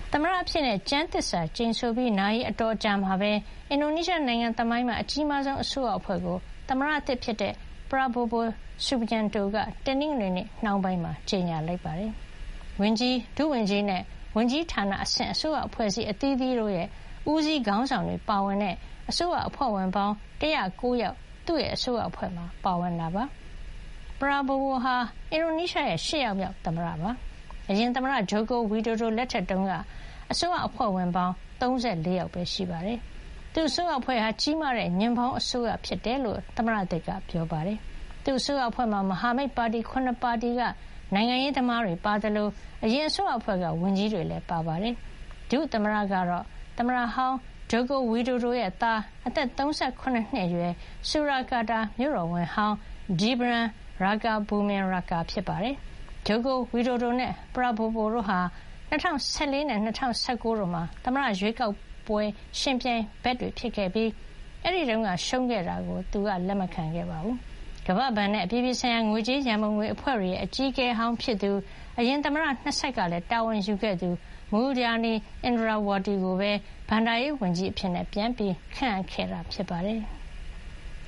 သမ္မတအဖြစ်နဲ့ကျမ်းသစ္စာကျိန်ဆိုပြီးနာရီအတော်ကြာမှာပဲအင်ဒိုနီးရှားနိုင်ငံသမိုင်းမှာအကြီးမားဆုံးအစိုးရအဖွဲ့ကိုသမ္မတအသစ်ဖြစ်တဲ့ Prabowo Subianto ကတနင်္ဂနွေနေ့နှောင်းပိုင်းမှာကြေညာလိုက်ပါတယ်။ဝန်ကြီးဒုဝန်ကြီးနဲ့ဝန်ကြီးဌာနအဆင့်အစိုးရအဖွဲ့အစည်းအသီးသီးတို့ရဲ့ဦးစီးခေါင်းဆောင်တွေပါဝင်တဲ့အစိုးရအဖွဲ့ဝင်ပေါင်း109ယောက်သူ့ရဲ့အစိုးရအဖွဲ့မှာပါဝင်တာပါ။ Prabowo ဟာအင်ဒိုနီးရှားရဲ့8ယောက်မြောက်သမ္မတပါ။အရင်သမ္မတဂျိုကိုဝီဒိုဒိုလက်ထက်တုန်းကအစိုးရအဖွဲ့ဝင်ပေါင်း34ယောက်ပဲရှိပါတယ်။သူ့အစိုးရအဖွဲ့ဟာကြီးမားတဲ့ညင်ပေါင်းအစိုးရဖြစ်တယ်လို့သမ္မတသစ်ကပြောပါတယ်။သူ့အစိုးရအဖွဲ့မှာမဟာမိတ်ပါတီ9ပါတီကနိုင်ငံရေးသမားတွေပါသလိုအရင်အစိုးရအဖွဲ့ကဝန်ကြီးတွေလည်းပါပါတယ်။ဒုသမ္မတကတော့သမ္မတဟောင်းဂျိုကိုဝီဒိုဒိုရဲ့သားအသက်38နှစ်အရွယ်ဆူရာကာတာမြို့တော်ဝန်ဟောင်းဂျီဘရန်ရာကာဘူမင်ရာကာဖြစ်ပါတယ်။ဂျိုကိုဝီဒိုဒိုနဲ့ပရာဘိုဘိုတို့ဟာ2014နဲ့2019တို့မှာသမ္မတရွေးကောက်ပွဲရှင်ပြိုင်ဘက်တွေဖြစ်ခဲ့ပြီးအဲဒီတုန်းကရှုံးခဲ့တာကိုသူကလက်မခံခဲ့ပါဘူး။ကမ္ဘာ့ဘဏ်နဲ့အပြည်ပြည်ဆိုင်ရာငွေကြေးရန်ပုံငွေအဖွဲ့တွေရဲ့အကြီးအကဲဟောင်းဖြစ်သူအရင်သမ္မတနှစ်ဆက်ကလည်းတာဝန်ယူခဲ့သူမူဒီယာနီအင်ဒရာဝါတီကိုပဲဘဏ္ဍာရေးဝန်ကြီးအဖြစ်နဲ့ပြန်ပြီးခန့်အပ်ခဲ့တာဖြစ်ပါတယ်။